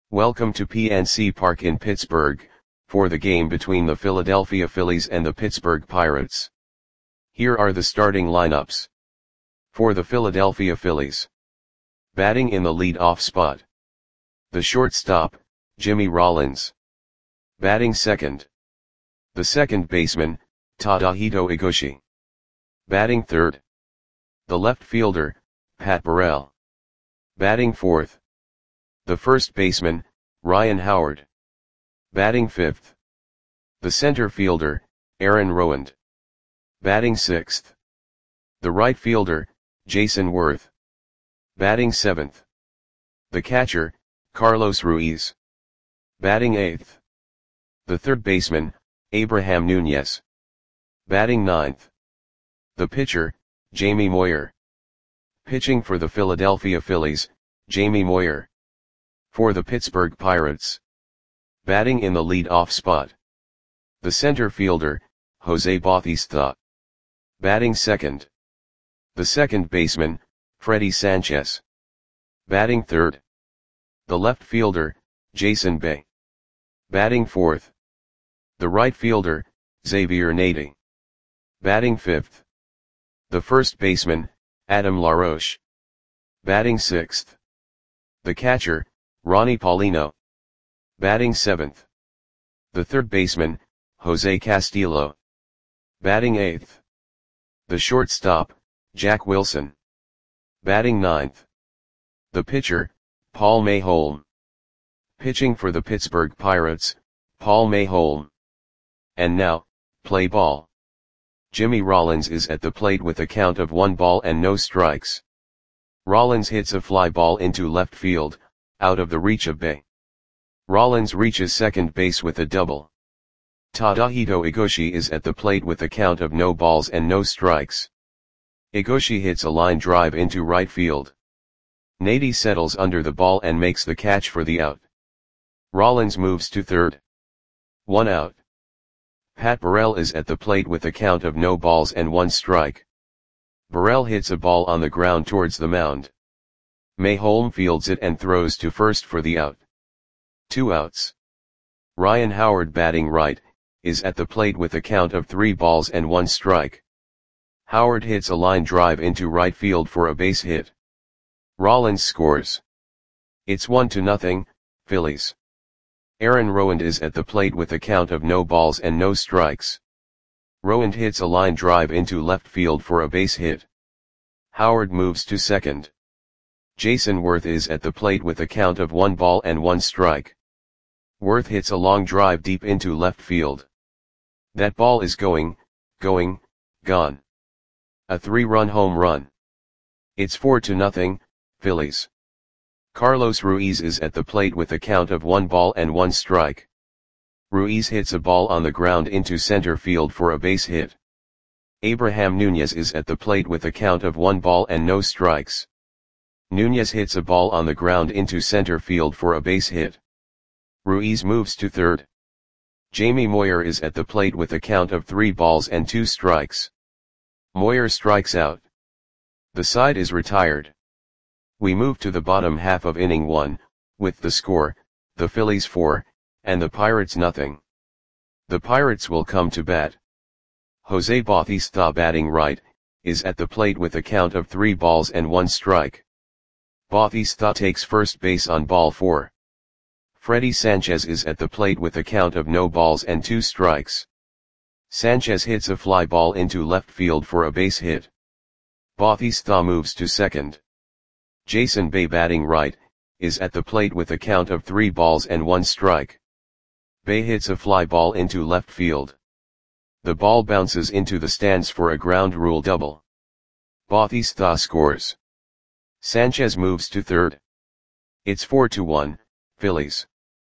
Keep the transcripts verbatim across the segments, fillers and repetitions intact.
Welcome to P N C Park in Pittsburgh, for the game between the Philadelphia Phillies and the Pittsburgh Pirates. Here are the starting lineups. For the Philadelphia Phillies. Batting in the lead-off spot. The shortstop, Jimmy Rollins. Batting second. The second baseman, Tadahito Iguchi. Batting third. The left fielder, Pat Burrell. Batting fourth. The first baseman, Ryan Howard. Batting fifth. The center fielder, Aaron Rowand. Batting sixth. The right fielder, Jason Worth. Batting seventh. The catcher, Carlos Ruiz. Batting eighth. The third baseman, Abraham Nunez. Batting ninth. The pitcher, Jamie Moyer. Pitching for the Philadelphia Phillies, Jamie Moyer. For the Pittsburgh Pirates. Batting in the lead-off spot. The center fielder, Jose Bautista. Batting second. The second baseman, Freddie Sanchez. Batting third. The left fielder, Jason Bay. Batting fourth. The right fielder, Xavier Nady. Batting fifth. The first baseman, Adam LaRoche. Batting sixth. The catcher, Ronnie Paulino. Batting seventh. The third baseman, Jose Castillo. Batting eighth. The shortstop, Jack Wilson. Batting ninth. The pitcher, Paul Mayholm. Pitching for the Pittsburgh Pirates, Paul Mayholm. And now, play ball. Jimmy Rollins is at the plate with a count of one ball and no strikes. Rollins hits a fly ball into left field, out of the reach of Bay. Rollins reaches second base with a double. Tadahito Iguchi is at the plate with a count of no balls and no strikes. Iguchi hits a line drive into right field. Nady settles under the ball and makes the catch for the out. Rollins moves to third. One out. Pat Burrell is at the plate with a count of no balls and one strike. Burrell hits a ball on the ground towards the mound. Mayholm fields it and throws to first for the out. Two outs. Ryan Howard, batting right, is at the plate with a count of three balls and one strike. Howard hits a line drive into right field for a base hit. Rollins scores. It's one to nothing, Phillies. Aaron Rowand is at the plate with a count of no balls and no strikes. Rowand hits a line drive into left field for a base hit. Howard moves to second. Jason Worth is at the plate with a count of one ball and one strike. Worth hits a long drive deep into left field. That ball is going, going, gone. A three-run home run. It's four to nothing, Phillies. Carlos Ruiz is at the plate with a count of one ball and one strike. Ruiz hits a ball on the ground into center field for a base hit. Abraham Nunez is at the plate with a count of one ball and no strikes. Nunez hits a ball on the ground into center field for a base hit. Ruiz moves to third. Jamie Moyer is at the plate with a count of three balls and two strikes. Moyer strikes out. The side is retired. We move to the bottom half of inning one, with the score, the Phillies four, and the Pirates nothing. The Pirates will come to bat. Jose Bautista, batting right, is at the plate with a count of three balls and one strike. Bautista takes first base on ball four. Freddie Sanchez is at the plate with a count of no balls and two strikes. Sanchez hits a fly ball into left field for a base hit. Bautista moves to second. Jason Bay, batting right, is at the plate with a count of three balls and one strike. Bay hits a fly ball into left field. The ball bounces into the stands for a ground rule double. Bautista scores. Sanchez moves to third. It's four to one, Phillies.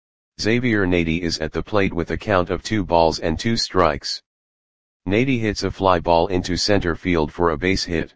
Xavier Nady is at the plate with a count of two balls and two strikes. Nady hits a fly ball into center field for a base hit.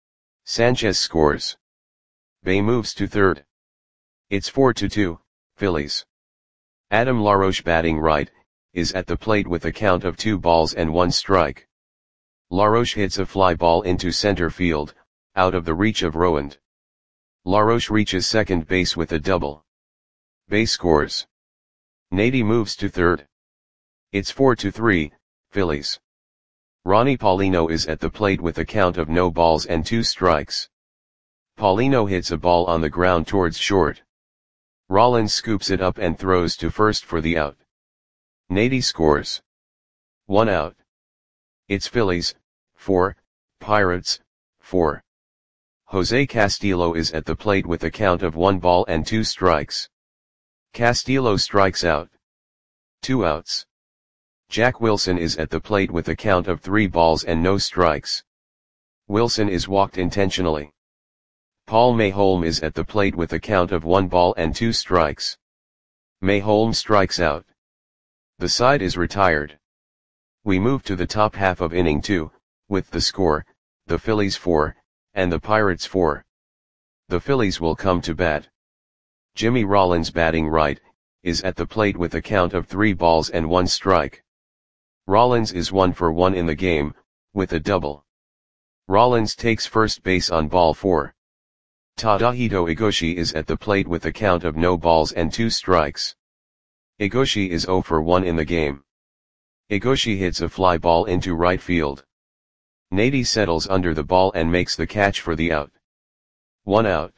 Sanchez scores. Bay moves to third. It's four to two, Phillies. Adam LaRoche, batting right, is at the plate with a count of two balls and one strike. LaRoche hits a fly ball into center field, out of the reach of Rowand. LaRoche reaches second base with a double. Bay scores. Nady moves to third. It's four to three, Phillies. Ronnie Paulino is at the plate with a count of no balls and two strikes. Paulino hits a ball on the ground towards short. Rollins scoops it up and throws to first for the out. Nady scores. One out. It's Phillies, four, Pirates, four. Jose Castillo is at the plate with a count of one ball and two strikes. Castillo strikes out. Two outs. Jack Wilson is at the plate with a count of three balls and no strikes. Wilson is walked intentionally. Paul Mayholm is at the plate with a count of one ball and two strikes. Mayholm strikes out. The side is retired. We move to the top half of inning two, with the score, the Phillies four, and the Pirates four. The Phillies will come to bat. Jimmy Rollins, batting right, is at the plate with a count of three balls and one strike. Rollins is one for one in the game, with a double. Rollins takes first base on ball four. Tadahito Igoshi is at the plate with a count of no balls and two strikes. Igoshi is zero for one in the game. Igoshi hits a fly ball into right field. Nady settles under the ball and makes the catch for the out. One out.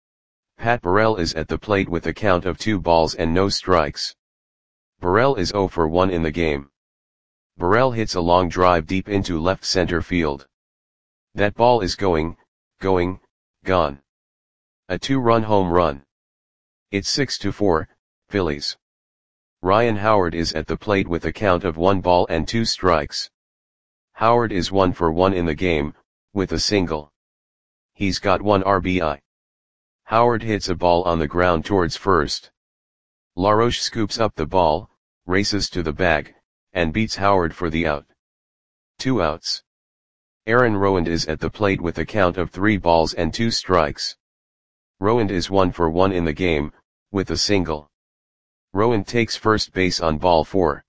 Pat Burrell is at the plate with a count of two balls and no strikes. Burrell is zero for one in the game. Burrell hits a long drive deep into left center field. That ball is going, going, gone. A two-run home run. It's six to four, Phillies. Ryan Howard is at the plate with a count of one ball and two strikes. Howard is one for one in the game, with a single. He's got one R B I. Howard hits a ball on the ground towards first. LaRoche scoops up the ball, races to the bag, and beats Howard for the out. Two outs. Aaron Rowand is at the plate with a count of three balls and two strikes. Rowand is one for one in the game, with a single. Rowand takes first base on ball four.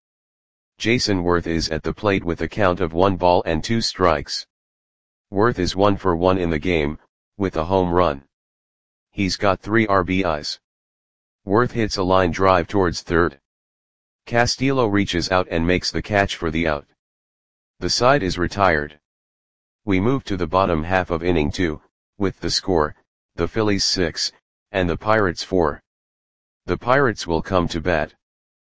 Jason Worth is at the plate with a count of one ball and two strikes. Worth is one for one in the game, with a home run. He's got three R B Is. Worth hits a line drive towards third. Castillo reaches out and makes the catch for the out. The side is retired. We move to the bottom half of inning two, with the score, the Phillies six, and the Pirates four. The Pirates will come to bat.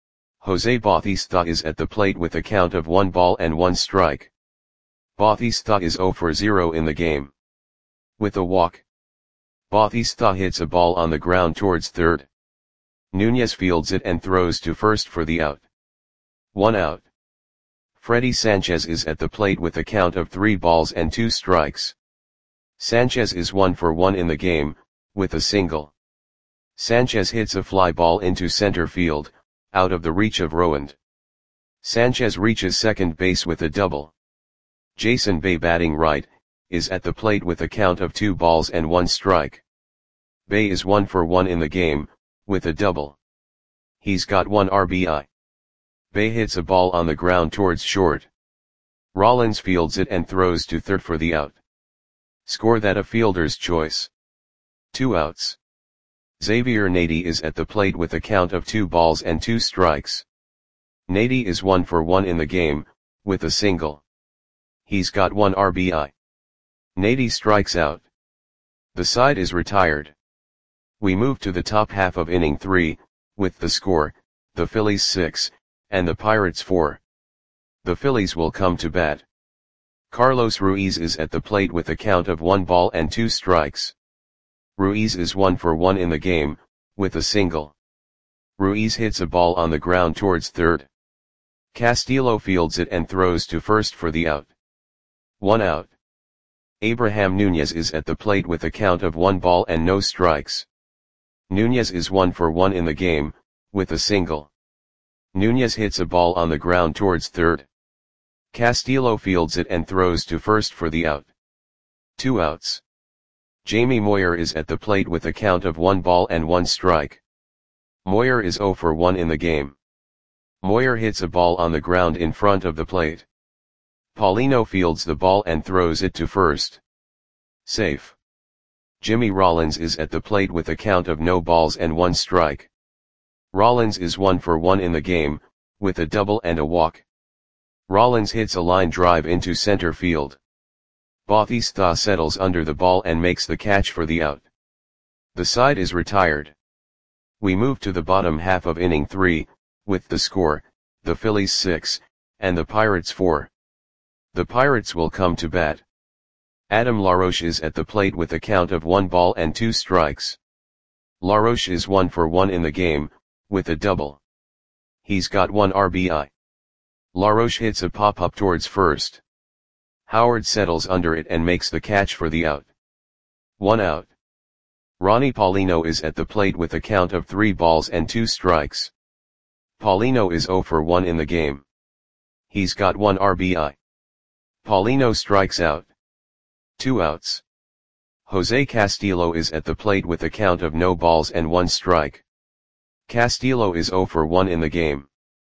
Jose Bautista is at the plate with a count of one ball and one strike. Bautista is zero for zero in the game. With a walk. Bautista hits a ball on the ground towards third. Nunez fields it and throws to first for the out. One out. Freddy Sanchez is at the plate with a count of three balls and two strikes. Sanchez is one for one in the game, with a single. Sanchez hits a fly ball into center field, out of the reach of Rowand. Sanchez reaches second base with a double. Jason Bay, batting right, is at the plate with a count of two balls and one strike. Bay is one for one in the game, with a double. He's got one R B I. Bay hits a ball on the ground towards short. Rollins fields it and throws to third for the out. Score that a fielder's choice. Two outs. Xavier Nady is at the plate with a count of two balls and two strikes. Nady is one for one in the game, with a single. He's got one R B I. Nady strikes out. The side is retired. We move to the top half of inning three, with the score, the Phillies six, and the Pirates four. The Phillies will come to bat. Carlos Ruiz is at the plate with a count of one ball and two strikes. Ruiz is one for one in the game, with a single. Ruiz hits a ball on the ground towards third. Castillo fields it and throws to first for the out. One out. Abraham Nunez is at the plate with a count of one ball and no strikes. Nunez is one for one in the game, with a single. Nunez hits a ball on the ground towards third. Castillo fields it and throws to first for the out. Two outs. Jamie Moyer is at the plate with a count of one ball and one strike. Moyer is zero for one in the game. Moyer hits a ball on the ground in front of the plate. Paulino fields the ball and throws it to first. Safe. Jimmy Rollins is at the plate with a count of no balls and one strike. Rollins is one for one in the game, with a double and a walk. Rollins hits a line drive into center field. Bautista settles under the ball and makes the catch for the out. The side is retired. We move to the bottom half of inning three, with the score, the Phillies six, and the Pirates four. The Pirates will come to bat. Adam LaRoche is at the plate with a count of one ball and two strikes. LaRoche is one for one in the game, with a double. He's got one R B I. LaRoche hits a pop-up towards first. Howard settles under it and makes the catch for the out. One out. Ronnie Paulino is at the plate with a count of three balls and two strikes. Paulino is zero for one in the game. He's got one R B I. Paulino strikes out. Two outs. Jose Castillo is at the plate with a count of no balls and one strike. Castillo is zero for one in the game.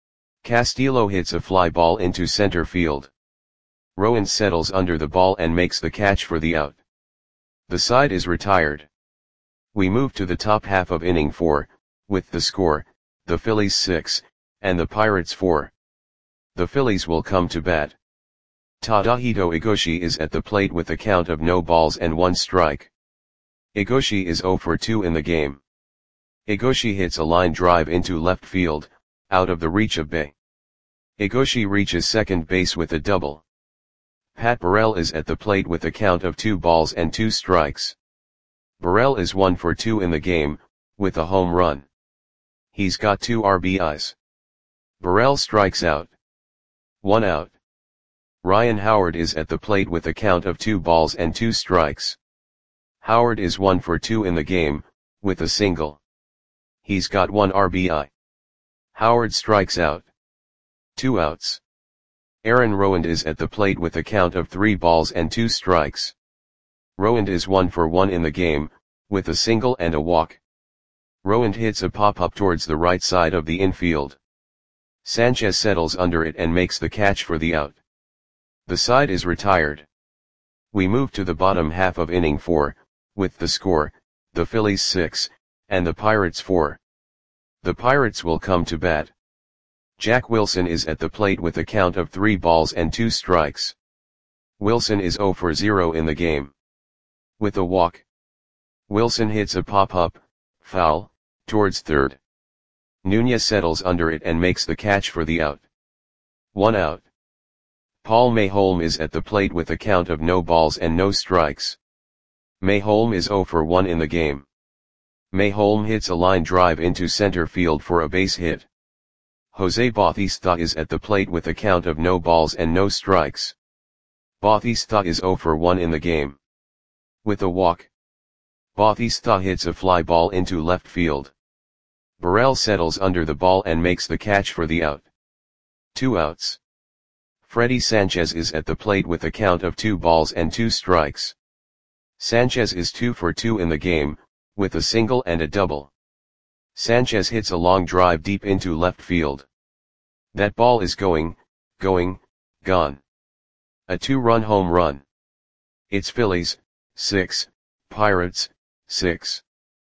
Castillo hits a fly ball into center field. Rowan settles under the ball and makes the catch for the out. The side is retired. We move to the top half of inning four, with the score, the Phillies six, and the Pirates four. The Phillies will come to bat. Tadahito Igoshi is at the plate with a count of no balls and one strike. Igoshi is zero for two in the game. Igoshi hits a line drive into left field, out of the reach of Bay. Igoshi reaches second base with a double. Pat Burrell is at the plate with a count of two balls and two strikes. Burrell is one for two in the game, with a home run. He's got two R B Is. Burrell strikes out. One out. Ryan Howard is at the plate with a count of two balls and two strikes. Howard is one for two in the game, with a single. He's got one R B I. Howard strikes out. Two outs. Aaron Rowand is at the plate with a count of three balls and two strikes. Rowand is one for one in the game, with a single and a walk. Rowand hits a pop-up towards the right side of the infield. Sanchez settles under it and makes the catch for the out. The side is retired. We move to the bottom half of inning four, with the score, the Phillies six, and the Pirates four. The Pirates will come to bat. Jack Wilson is at the plate with a count of three balls and two strikes. Wilson is zero for zero in the game. With a walk. Wilson hits a pop-up, foul, towards third. Nunez settles under it and makes the catch for the out. One out. Paul Mayholm is at the plate with a count of no balls and no strikes. Mayholm is zero for one in the game. Mayholm hits a line drive into center field for a base hit. Jose Bautista is at the plate with a count of no balls and no strikes. Bautista is zero for one in the game. With a walk. Bautista hits a fly ball into left field. Burrell settles under the ball and makes the catch for the out. Two outs. Freddy Sanchez is at the plate with a count of two balls and two strikes. Sanchez is two for two in the game, with a single and a double. Sanchez hits a long drive deep into left field. That ball is going, going, gone. A two-run home run. It's Phillies, six, Pirates, six.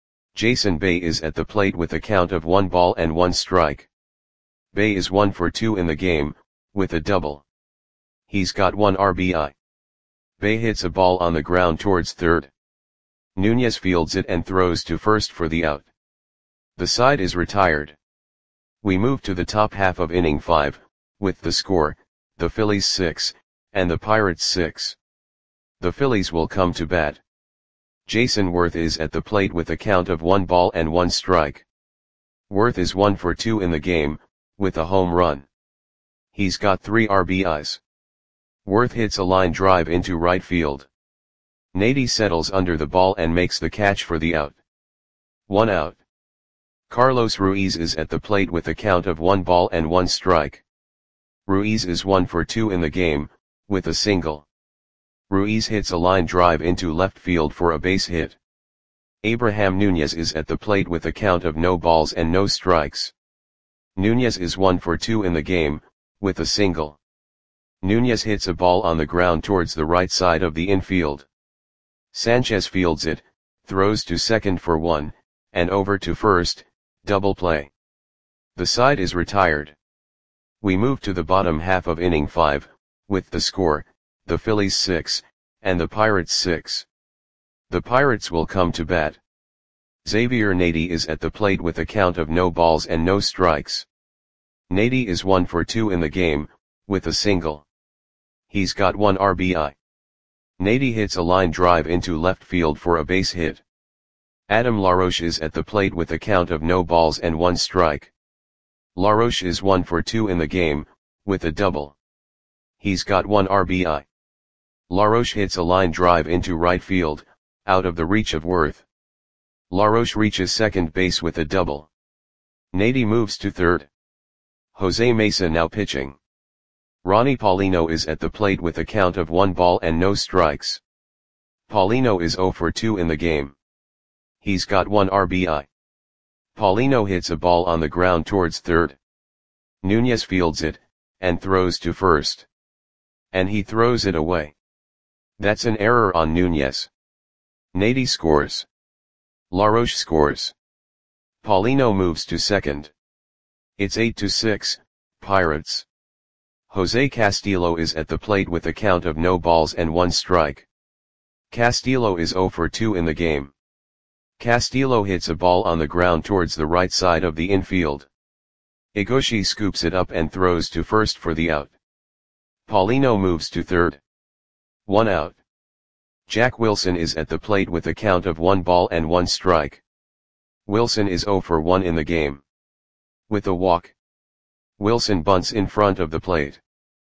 Jason Bay is at the plate with a count of one ball and one strike. Bay is one for two in the game, with a double. He's got one R B I. Bay hits a ball on the ground towards third. Nunez fields it and throws to first for the out. The side is retired. We move to the top half of inning five, with the score, the Phillies six, and the Pirates six. The Phillies will come to bat. Jason Worth is at the plate with a count of one ball and one strike. Worth is one for two in the game, with a home run. He's got three R B Is. Worth hits a line drive into right field. Nady settles under the ball and makes the catch for the out. One out. Carlos Ruiz is at the plate with a count of one ball and one strike. Ruiz is one for two in the game, with a single. Ruiz hits a line drive into left field for a base hit. Abraham Nunez is at the plate with a count of no balls and no strikes. Nunez is one for two in the game, with a single. Nunez hits a ball on the ground towards the right side of the infield. Sanchez fields it, throws to second for one, and over to first, double play. The side is retired. We move to the bottom half of inning five, with the score, the Phillies six, and the Pirates six. The Pirates will come to bat. Xavier Nady is at the plate with a count of no balls and no strikes. Nady is one for two in the game, with a single. He's got one R B I. Nady hits a line drive into left field for a base hit. Adam LaRoche is at the plate with a count of no balls and one strike. LaRoche is one for two in the game, with a double. He's got one R B I. LaRoche hits a line drive into right field, out of the reach of Worth. LaRoche reaches second base with a double. Nady moves to third. Jose Mesa now pitching. Ronnie Paulino is at the plate with a count of one ball and no strikes. Paulino is zero for two in the game. He's got one R B I. Paulino hits a ball on the ground towards third. Nunez fields it, and throws to first. And he throws it away. That's an error on Nunez. Nady scores. LaRoche scores. Paulino moves to second. It's eight to six, Pirates. Jose Castillo is at the plate with a count of no balls and one strike. Castillo is zero for two in the game. Castillo hits a ball on the ground towards the right side of the infield. Igoshi scoops it up and throws to first for the out. Paulino moves to third. One out. Jack Wilson is at the plate with a count of one ball and one strike. Wilson is zero for one in the game. With a walk. Wilson bunts in front of the plate.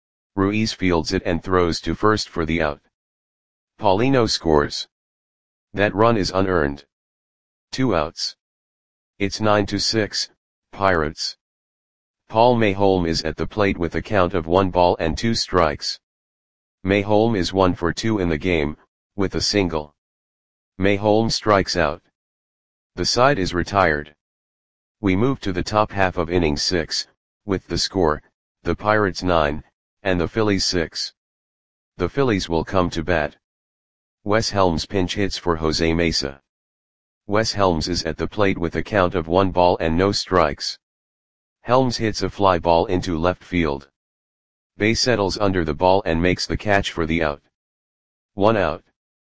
Ruiz fields it and throws to first for the out. Paulino scores. That run is unearned. Two outs. It's nine to six, Pirates. Paul Mayholm is at the plate with a count of one ball and two strikes. Mayholm is one for two in the game, with a single. Mayholm strikes out. The side is retired. We move to the top half of inning six, with the score, the Pirates nine, and the Phillies six. The Phillies will come to bat. Wes Helms pinch hits for Jose Mesa. Wes Helms is at the plate with a count of one ball and no strikes. Helms hits a fly ball into left field. Bay settles under the ball and makes the catch for the out. One out.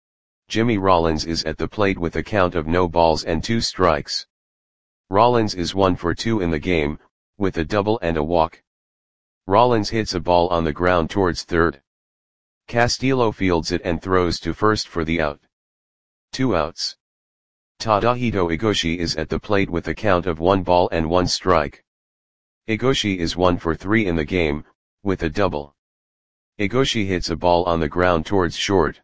Jimmy Rollins is at the plate with a count of no balls and two strikes. Rollins is one for two in the game, with a double and a walk. Rollins hits a ball on the ground towards third. Castillo fields it and throws to first for the out. Two outs. Tadahito Igoshi is at the plate with a count of one ball and one strike. Igoshi is one for three in the game, with a double. Igoshi hits a ball on the ground towards short.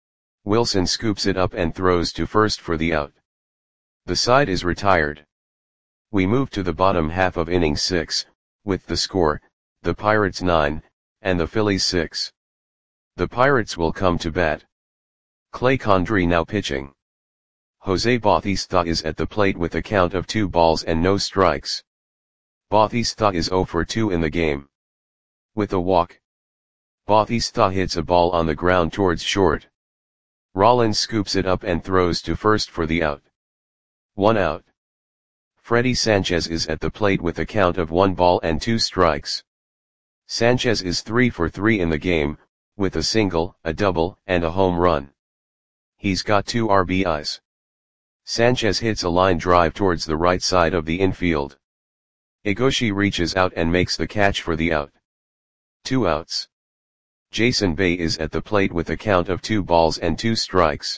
Wilson scoops it up and throws to first for the out. The side is retired. We move to the bottom half of inning six, with the score, the Pirates nine, and the Phillies six. The Pirates will come to bat. Clay Condrey now pitching. Jose Bautista is at the plate with a count of two balls and no strikes. Bautista is zero for two in the game. With a walk. Bautista hits a ball on the ground towards short. Rollins scoops it up and throws to first for the out. One out. Freddy Sanchez is at the plate with a count of one ball and two strikes. Sanchez is three for three in the game, with a single, a double, and a home run. He's got two R B Is. Sanchez hits a line drive towards the right side of the infield. Igoshi reaches out and makes the catch for the out. Two outs. Jason Bay is at the plate with a count of two balls and two strikes.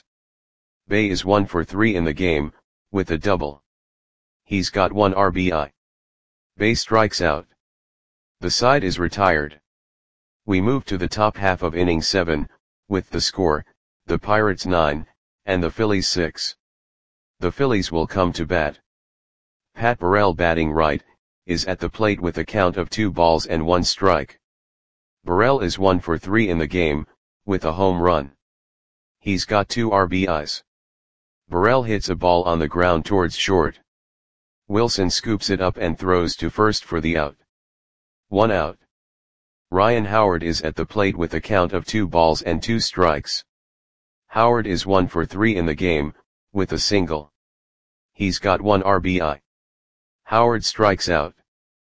Bay is one for three in the game, with a double. He's got one R B I. Bay strikes out. The side is retired. We move to the top half of inning seven, with the score, the Pirates nine, and the Phillies six. The Phillies will come to bat. Pat Burrell batting right, is at the plate with a count of two balls and one strike. Burrell is one for three in the game, with a home run. He's got two R B Is. Burrell hits a ball on the ground towards short. Wilson scoops it up and throws to first for the out. One out. Ryan Howard is at the plate with a count of two balls and two strikes. Howard is one for three in the game, with a single. He's got one R B I. Howard strikes out.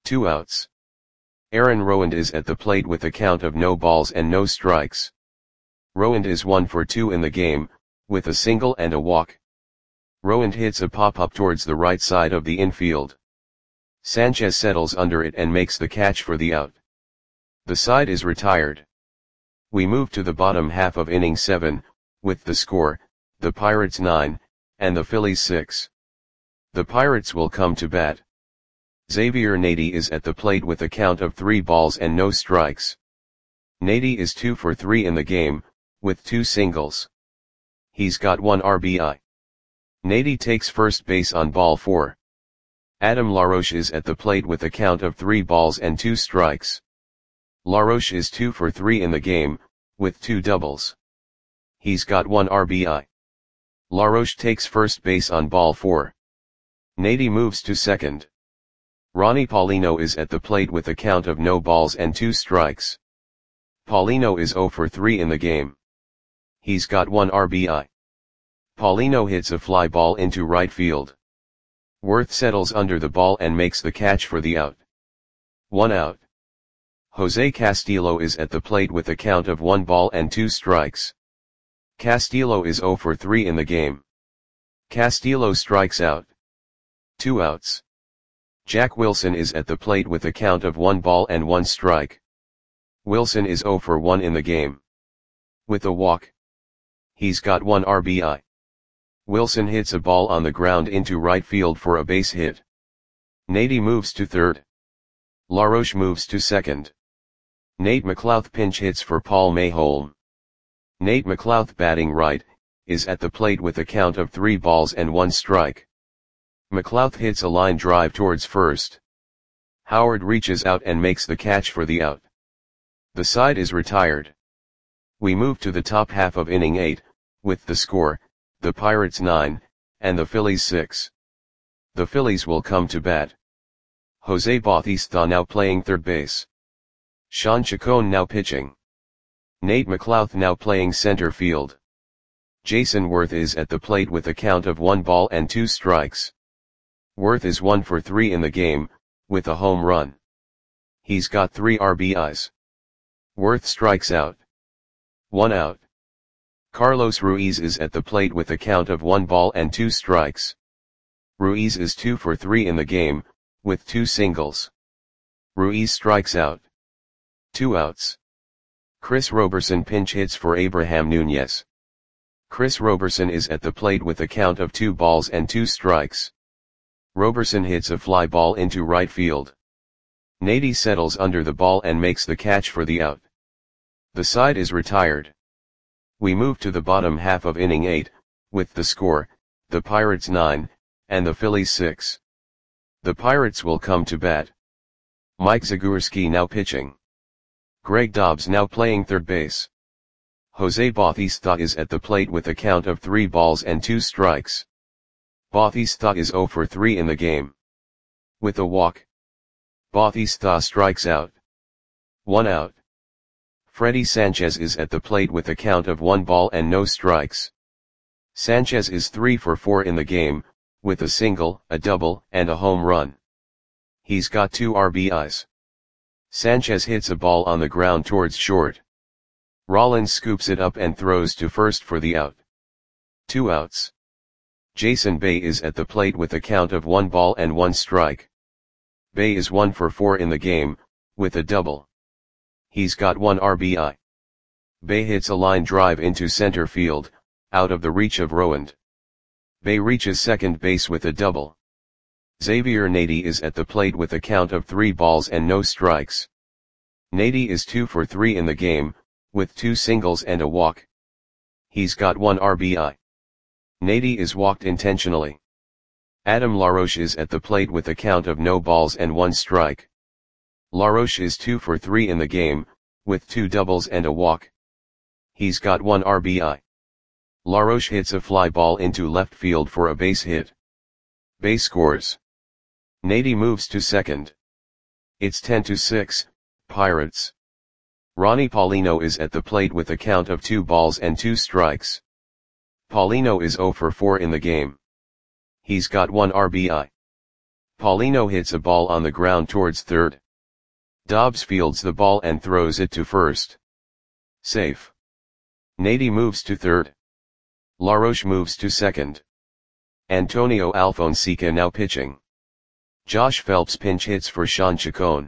Two outs. Aaron Rowand is at the plate with a count of no balls and no strikes. Rowand is one for two in the game, with a single and a walk. Rowand hits a pop-up towards the right side of the infield. Sanchez settles under it and makes the catch for the out. The side is retired. We move to the bottom half of inning seven, with the score, the Pirates nine, and the Phillies six. The Pirates will come to bat. Xavier Nady is at the plate with a count of three balls and no strikes. Nady is two for three in the game, with two singles. He's got one R B I. Nady takes first base on ball four. Adam LaRoche is at the plate with a count of three balls and two strikes. LaRoche is two for three in the game, with two doubles. He's got one R B I. LaRoche takes first base on ball four. Nady moves to second. Ronnie Paulino is at the plate with a count of no balls and two strikes. Paulino is zero for three in the game. He's got one R B I. Paulino hits a fly ball into right field. Worth settles under the ball and makes the catch for the out. One out. Jose Castillo is at the plate with a count of one ball and two strikes. Castillo is zero for three in the game. Castillo strikes out. Two outs. Jack Wilson is at the plate with a count of one ball and one strike. Wilson is zero for one in the game. With a walk. He's got one R B I. Wilson hits a ball on the ground into right field for a base hit. Nady moves to third. LaRoche moves to second. Nate McLouth pinch hits for Paul Mayholm. Nate McLouth, batting right, is at the plate with a count of three balls and one strike. McLouth hits a line drive towards first. Howard reaches out and makes the catch for the out. The side is retired. We move to the top half of inning eight, with the score, the Pirates nine, and the Phillies six. The Phillies will come to bat. Jose Bautista now playing third base. Sean Chacon now pitching. Nate McLouth now playing center field. Jason Worth is at the plate with a count of one ball and two strikes. Worth is one for three in the game, with a home run. He's got three R B Is. Worth strikes out. One out. Carlos Ruiz is at the plate with a count of one ball and two strikes. Ruiz is two for three in the game, with two singles. Ruiz strikes out. Two outs. Chris Roberson pinch hits for Abraham Nunez. Chris Roberson is at the plate with a count of two balls and two strikes. Roberson hits a fly ball into right field. Nady settles under the ball and makes the catch for the out. The side is retired. We move to the bottom half of inning eight, with the score, the Pirates nine, and the Phillies six. The Pirates will come to bat. Mike Zagorski now pitching. Greg Dobbs now playing third base. Jose Bautista is at the plate with a count of three balls and two strikes. Bautista is zero for three in the game. With a walk. Bautista strikes out. One out. Freddy Sanchez is at the plate with a count of one ball and no strikes. Sanchez is three for four in the game, with a single, a double, and a home run. He's got two R B Is. Sanchez hits a ball on the ground towards short. Rollins scoops it up and throws to first for the out. Two outs. Jason Bay is at the plate with a count of one ball and one strike. Bay is one for four in the game, with a double. He's got one R B I. Bay hits a line drive into center field, out of the reach of Rowand. Bay reaches second base with a double. Xavier Nady is at the plate with a count of three balls and no strikes. Nady is two for three in the game, with two singles and a walk. He's got one R B I. Nady is walked intentionally. Adam LaRoche is at the plate with a count of no balls and one strike. LaRoche is two for three in the game, with two doubles and a walk. He's got one R B I. LaRoche hits a fly ball into left field for a base hit. Bay scores. Nady moves to second. It's ten to six, Pirates. Ronnie Paulino is at the plate with a count of two balls and two strikes. Paulino is zero for four in the game. He's got one R B I. Paulino hits a ball on the ground towards third. Dobbs fields the ball and throws it to first. Safe. Nady moves to third. Laroche moves to second. Antonio Alfonseca now pitching. Josh Phelps pinch hits for Sean Chacon.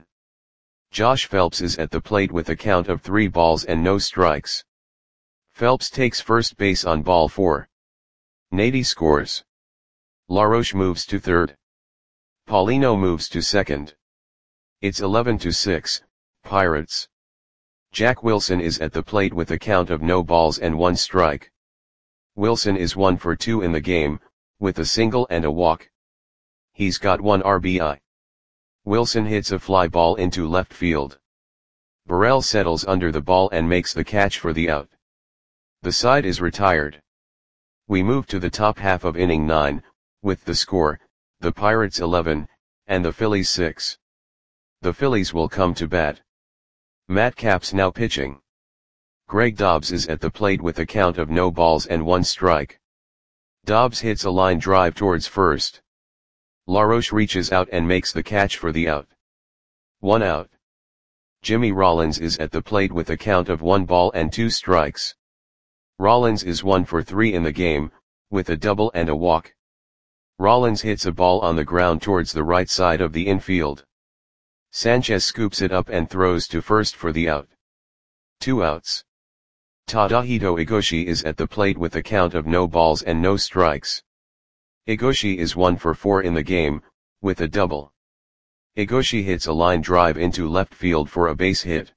Josh Phelps is at the plate with a count of three balls and no strikes. Phelps takes first base on ball four. Nady scores. Laroche moves to third. Paulino moves to second. It's eleven to six, Pirates. Jack Wilson is at the plate with a count of no balls and one strike. Wilson is one for two in the game, with a single and a walk. He's got one R B I. Wilson hits a fly ball into left field. Burrell settles under the ball and makes the catch for the out. The side is retired. We move to the top half of inning nine, with the score, the Pirates eleven, and the Phillies six. The Phillies will come to bat. Matt Capps now pitching. Greg Dobbs is at the plate with a count of no balls and one strike. Dobbs hits a line drive towards first. Laroche reaches out and makes the catch for the out. One out. Jimmy Rollins is at the plate with a count of one ball and two strikes. Rollins is one for three in the game, with a double and a walk. Rollins hits a ball on the ground towards the right side of the infield. Sanchez scoops it up and throws to first for the out. Two outs. Tadahito Igoshi is at the plate with a count of no balls and no strikes. Igoshi is one for four in the game, with a double. Igoshi hits a line drive into left field for a base hit.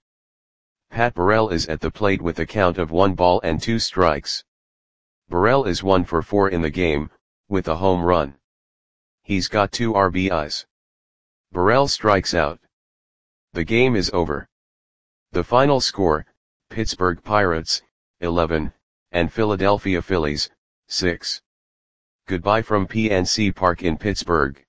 Pat Burrell is at the plate with a count of one ball and two strikes. Burrell is one for four in the game, with a home run. He's got two R B Is. Burrell strikes out. The game is over. The final score, Pittsburgh Pirates, eleven, and Philadelphia Phillies, six. Goodbye from P N C Park in Pittsburgh.